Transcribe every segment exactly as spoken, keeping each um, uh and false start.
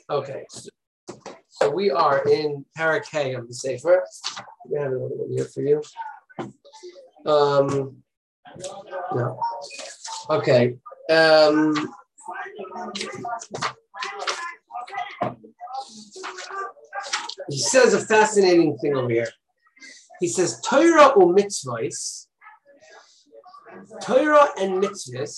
Okay. So, so we are in Parakeh of the Sefer. We have another one here for you. Um, no. Okay. Um, he says a fascinating thing over here. He says, Torah u mitzvahs, Torah and mitzvahs,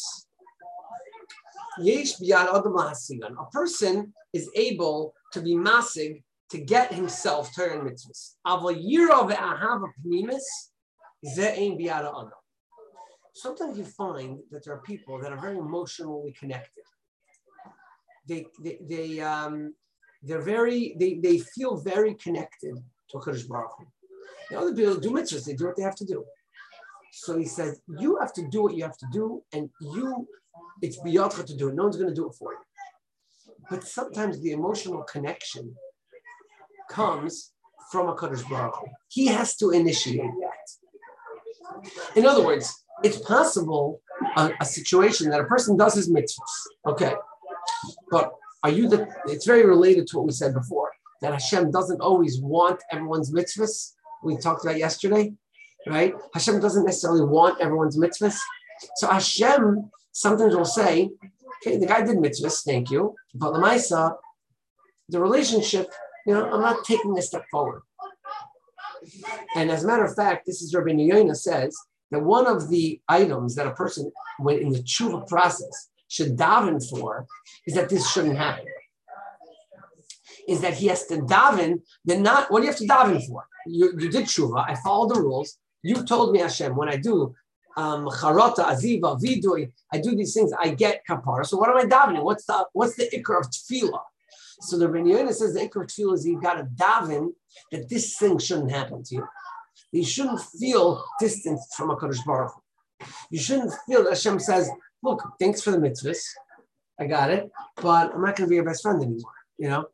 yesh biyad adam lahasigan. A person is able to be masig to get himself Torah and mitzvahs. Aval yira ve'ahava pnimis ze'ein biyad adam. Sometimes you find that there are people that are very emotionally connected. They, they, they, um, they're very, they, they feel very connected to HaKadosh Baruch Hu. The other people do mitzvahs, they do what they have to do. So he says, you have to do what you have to do, and you, it's biyadcha to do it. No one's going to do it for you. But sometimes the emotional connection comes from HaKadosh Baruch Hu. He has to initiate that. In other words, it's possible a, a situation that a person does his mitzvahs, okay, but are you the? It's very related to what we said before, that Hashem doesn't always want everyone's mitzvahs. We talked about yesterday, right? Hashem doesn't necessarily want everyone's mitzvahs. So Hashem sometimes will say, okay, the guy did mitzvahs, thank you, but Lamaisa, the relationship, you know, I'm not taking a step forward. And as a matter of fact, this is Rabbi Yoina says, that one of the items that a person, when in the tshuva process, should daven for is that this shouldn't happen. Is that he has to daven, then not, what do you have to daven for? You, you did tshuva, I followed the rules. You told me, Hashem, when I do um, charata, aziva, vidui, I do these things, I get kapara. So what am I davening? What's the what's the ikar of tefillah? So the Rebbe Yoina says the ikar of tefillah is you've got to daven that this thing shouldn't happen to you. You shouldn't feel distanced from HaKadosh Baruch Hu. You shouldn't feel that Hashem says, look, thanks for the mitzvahs. I got it, but I'm not going to be your best friend anymore, you know?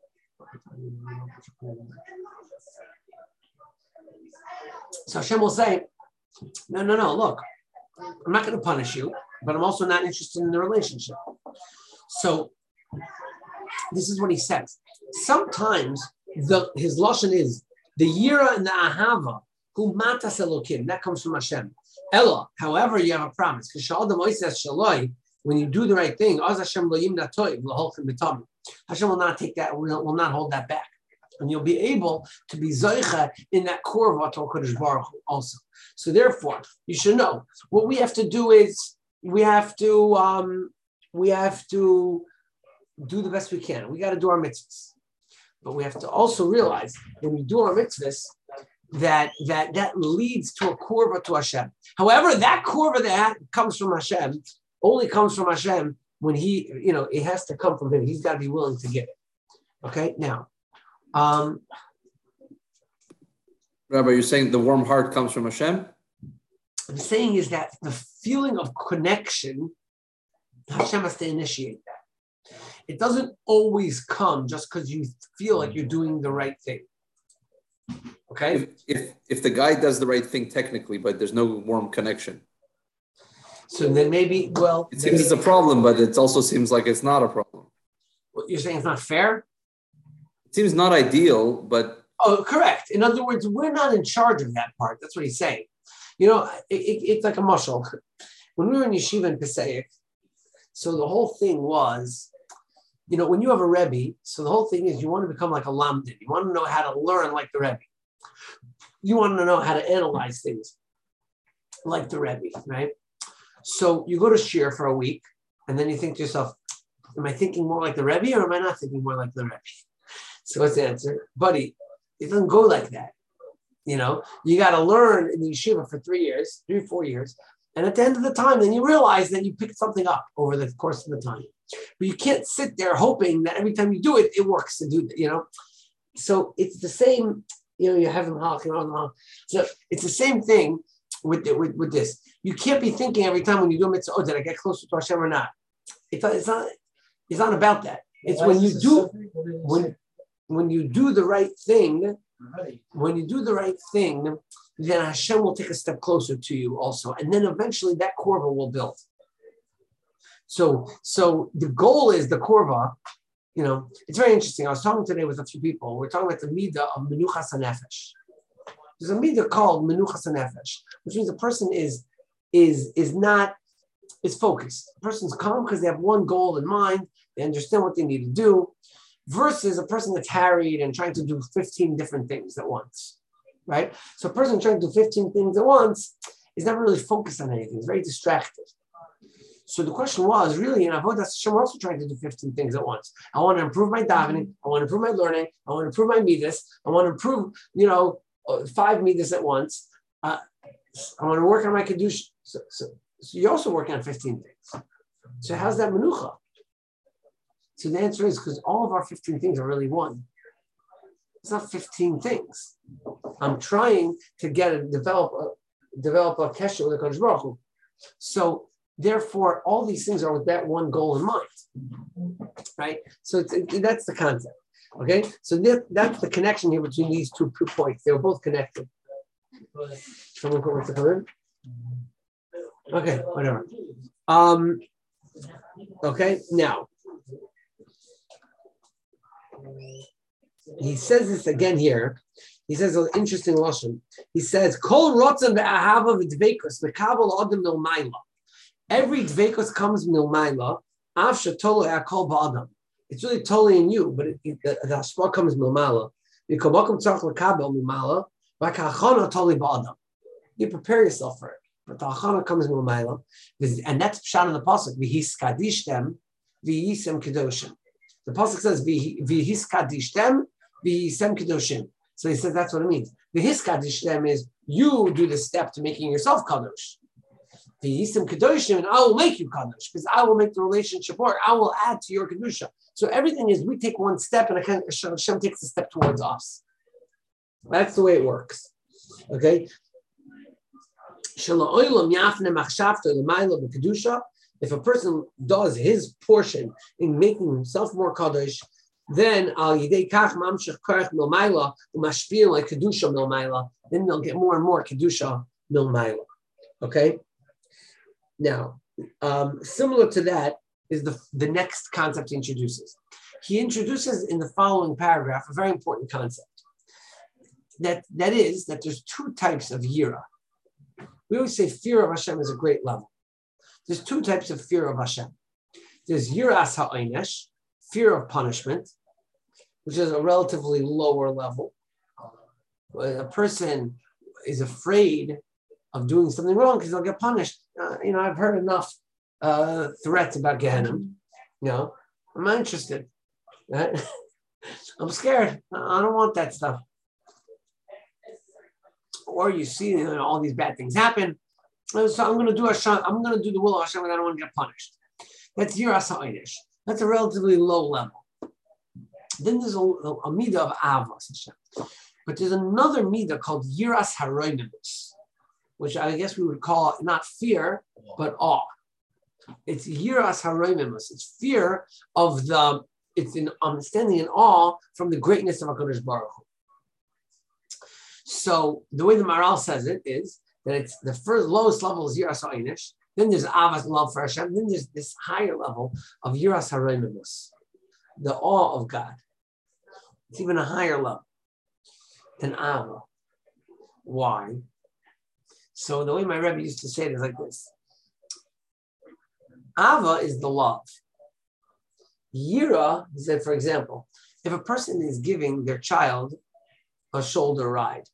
So Hashem will say, no, no, no, look, I'm not going to punish you, but I'm also not interested in the relationship. So this is what he says. Sometimes the, his lashon is the yira and the ahava, who matas elokim, that comes from Hashem. Ella, however, you have a promise. When you do the right thing, Hashem will not take that, will, will not hold that back. And you'll be able to be zoicha in that core of HaKadosh Baruch Hu also. So therefore, you should know, what we have to do is, we have to, um, we have to do the best we can. We got to do our mitzvahs. But we have to also realize, when we do our mitzvahs, that that that leads to a korva to Hashem. However, that korva that comes from Hashem only comes from Hashem when he, you know, it has to come from him. He's got to be willing to give it. Okay, now. Um, Rabbi, you're saying the warm heart comes from Hashem? I'm saying is that the feeling of connection, Hashem has to initiate that. It doesn't always come just because you feel like you're doing the right thing. Okay. If, if if the guy does the right thing technically, but there's no warm connection. So then maybe, well, it seems it's a problem, but it also seems like it's not a problem. What you're saying is not fair? It seems not ideal, but oh, correct. In other words, we're not in charge of that part. That's what he's saying. You know, it, it, it's like a mushal. When we were in yeshiva in Pesach, so the whole thing was, you know, when you have a Rebbe, so the whole thing is you want to become like a lamdin. You want to know how to learn like the Rebbe. You want to know how to analyze things like the Rebbe, right? So you go to shir for a week, and then you think to yourself, am I thinking more like the Rebbe, or am I not thinking more like the Rebbe? So what's the answer? Buddy, it doesn't go like that. You know, you got to learn in the yeshiva for three years, three, four years. And at the end of the time, then you realize that you picked something up over the course of the time. But you can't sit there hoping that every time you do it, it works to do, you know. So it's the same, you know, you have them halach, you know, so it's the same thing with, with, with this. You can't be thinking every time when you do a mitzvah, oh, did I get closer to Hashem or not? It's not, it's not, it's not about that. It's when you do, when, when you do the right thing, when you do the right thing, then Hashem will take a step closer to you also. And then eventually that korva will build. So, so the goal is the korva, you know, it's very interesting. I was talking today with a few people. We're talking about the midah of menuchas hanefesh. There's a midah called menuchas hanefesh, which means a person is is is not is focused. A person's calm because they have one goal in mind. They understand what they need to do, versus a person that's harried and trying to do fifteen different things at once, right? So a person trying to do fifteen things at once is never really focused on anything. It's very distracted. So the question was really, in Avodas Hashem, we're also trying to do fifteen things at once. I want to improve my davening. I want to improve my learning. I want to improve my midas. I want to improve, you know, five midas at once. Uh, I want to work on my kedusha. So, so, so you're also working on fifteen things. So how's that menucha? So the answer is because all of our fifteen things are really one. It's not fifteen things. I'm trying to get a develop a develop a kesher with a Kadosh Baruch Hu. So therefore, all these things are with that one goal in mind, right? So it's, it, that's the concept. Okay, so that, that's the connection here between these two points. They were both connected. Someone wants to come in? Okay, whatever. Um, okay, now. He says this again here. He says an interesting lashon. He says, "Kol rotzen ve'ahava v'dveikus mekabel adam milmayla." Every dveikus comes milmayla. Av shetolo hakol ba'adam. It's really totally in you, but it, it, the, the hashpah comes milmayla. V'kobakum tzarich lekabel milmayla. V'kachana totally ba'adam. You prepare yourself for it, but the hachana comes milmayla, and that's pshat in the pasuk. V'his kadishtem v'yisem kedoshim. The pasuk says v'his kadishtem v'yisem kedoshim. So he says that's what it means. V'his kadishtem is you do the step to making yourself kadosh. V'yisem kedoshim, and I will make you kadosh because I will make the relationship work. I will add to your kedusha. So everything is we take one step and Hashem takes a step towards us. That's the way it works. Okay. If a person does his portion in making himself more kadosh, then al yidei kach mamshech karach milmayla umashpil like kedusha milmayla. Then they'll get more and more kedusha milmayla. Okay. Now, um, similar to that is the the next concept he introduces. He introduces in the following paragraph a very important concept. That that is that there's two types of yira. We always say fear of Hashem is a great level. There's two types of fear of Hashem. There's yiras ha'onesh, fear of punishment, which is a relatively lower level. When a person is afraid of doing something wrong because they'll get punished. Uh, you know, I've heard enough uh, threats about Gehenna. You know, I'm not interested. Right? I'm scared. I don't want that stuff. Or you see, you know, all these bad things happen. So I'm going to do Hashem. I'm going to do the will of Hashem, and I don't want to get punished. That's yiras ha'onesh. That's a relatively low level. Then there's a, a, a midah of avos Hashem, but there's another midah called yiras haroiminus, which I guess we would call not fear but awe. It's yiras haroiminus. It's fear of the. It's in understanding and awe from the greatness of HaKadosh Baruch Hu. So the way the Maral says it is that it's the first lowest level is yiras ha'onesh. Then there's avas love for Hashem. Then there's this higher level of yiras haroiminus, the awe of God. It's even a higher level than ava. Why? So the way my Rebbe used to say it is like this: ava is the love. Yira, he said, for example, if a person is giving their child a shoulder ride,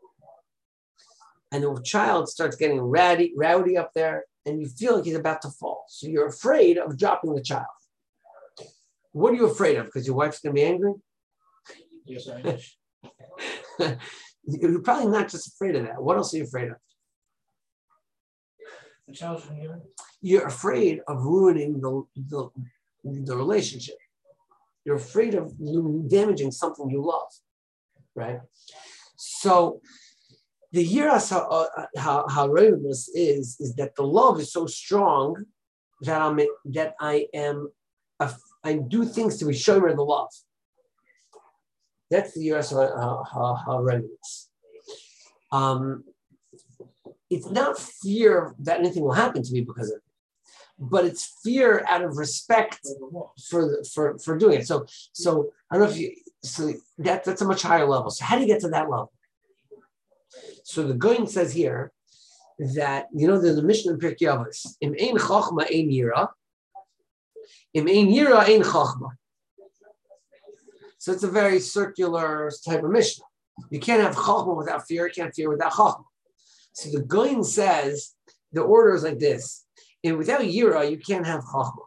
and the child starts getting rowdy, rowdy up there, and you feel like he's about to fall. So you're afraid of dropping the child. What are you afraid of? Because your wife's going to be angry? Yes, I am. You're probably not just afraid of that. What else are you afraid of? The child's from here. You're afraid of ruining the, the, the relationship. You're afraid of damaging something you love, right? So the yiras haroiminus is is that the love is so strong that I'm that I am I do things to be shomer the love. That's the yiras haroiminus. Um, it's not fear that anything will happen to me because of it, but it's fear out of respect for for for doing it. So so I don't know if you so that that's a much higher level. So how do you get to that level? So the Goin says here that you know there's a Mishnah in Pirkei Avos. Im ein chachma ein yira. Im ein yira ein chachma. So it's a very circular type of Mishnah. You can't have chachma without fear. You can't fear without chachma. So the Goin says the order is like this. And without yira, you can't have chachma.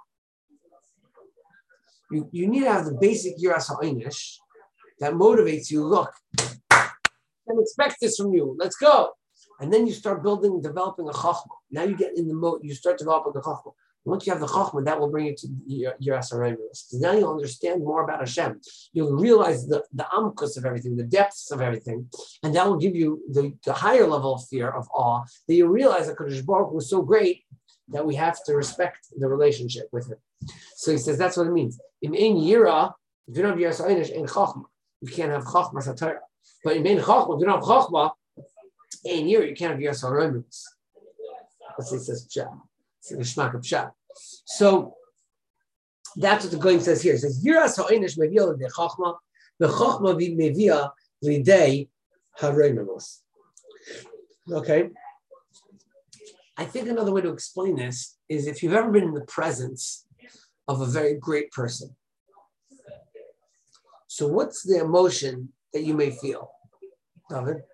You, you need to have the basic yiras ha'inish that motivates you. Look, I expect this from you. Let's go. And then you start building, developing a chachma. Now you get in the mode, you start developing the chachma. Once you have the chachma, that will bring you to yiras ha'inish. Now you'll understand more about Hashem. You'll realize the, the amkus of everything, the depths of everything. And that will give you the, the higher level of fear, of awe, that you realize that Kadosh Baruch Hu was so great that we have to respect the relationship with him. So he says that's what it means. In ein yira, if you don't have yiras ha'inish, ein chachma. You can't have chachma satira. But in ein chachma, if you don't have chachma, ein yira, you can't have yiras ha'inish. That's what he says. Pshat. It's the shmak of pshat. So that's what the Goin says here. It says yiras ha'inish mevia l'dei chachma, the chachma mevia l'dei ha'inish. Okay. I think another way to explain this is if you've ever been in the presence of a very great person. So what's the emotion that you may feel? David?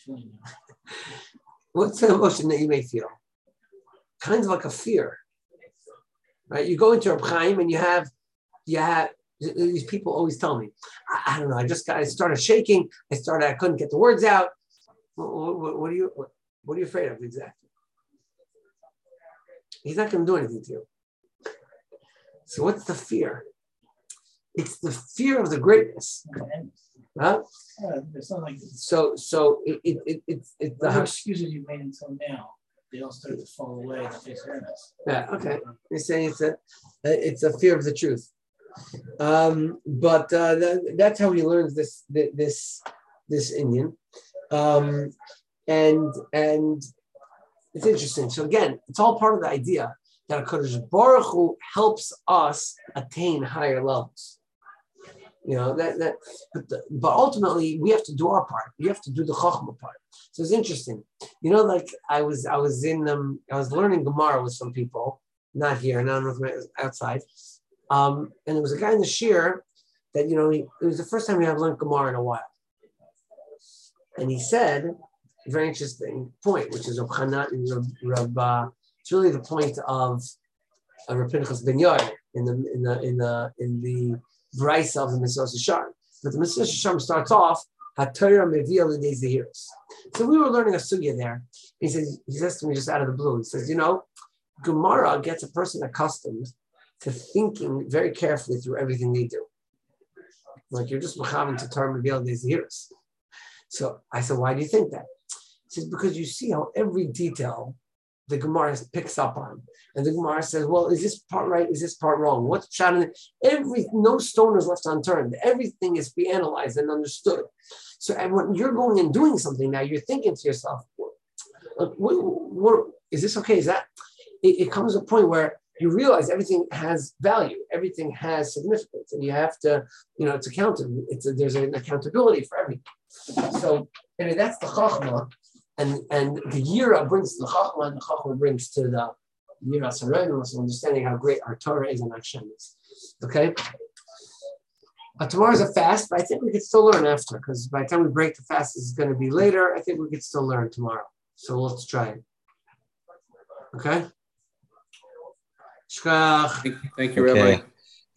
What's the emotion that you may feel? Kind of like a fear. Right? You go into a Chaim and you have, you have, these people always tell me, I, I don't know, I just got, I started shaking, I started, I couldn't get the words out. What, what, what are you, what, what are you afraid of exactly? He's not going to do anything to you. So what's the fear? It's the fear of the greatness. Huh? Yeah, it's not like so. So it it it it's it, the the excuses you've made until now, they all start to fall away in face awareness. Yeah. Okay. You're saying it's a it's a fear of the truth. Um, but uh, that, that's how he learns this this this Indian, um, and and. It's interesting. So again, it's all part of the idea that HaKadosh Baruch Hu helps us attain higher levels. You know that that, but, the, but ultimately we have to do our part. We have to do the Chachma part. So it's interesting. You know, like I was I was in um I was learning Gemara with some people, not here, not outside, um, and there was a guy in the shir that you know he, it was the first time we had learned Gemara in a while, and he said. Very interesting point, which is Reb Chana and Reb. Uh, it's really the point of uh, Reb Pinchas Ben Yair in the in the in the in the Brisa of the Mesillas Yesharim. But the Mesillas Yesharim starts off HaTorah Mevia L'Dei Zehiros. So we were learning a sugya there. He says he says to me just out of the blue. He says, you know, Gemara gets a person accustomed to thinking very carefully through everything they do. Like you're just mechavan to Torah Mevia L'Dei Zehiros. So I said, why do you think that? He says, because you see how every detail the Gemara picks up on. And the Gemara says, well, is this part right? Is this part wrong? What's shot in it? Every, no stone is left unturned. Everything is to be analyzed and understood. So and when you're going and doing something now, you're thinking to yourself, what, what, what, is this okay? Is that, it, it comes to a point where you realize everything has value. Everything has significance. And you have to, you know, it's accountable. It's a, there's an accountability for everything. So, and that's the Chachma. And, and the Yira brings to the Chachma, and the Chachma brings to the Yiras HaRenos, understanding how great our Torah is and Hashem is. Okay? Uh, tomorrow's a fast, but I think we could still learn after, because by the time we break the fast, it's going to be later. I think we could still learn tomorrow. So let's try it. Okay? Thank you, Okay. Rabbi.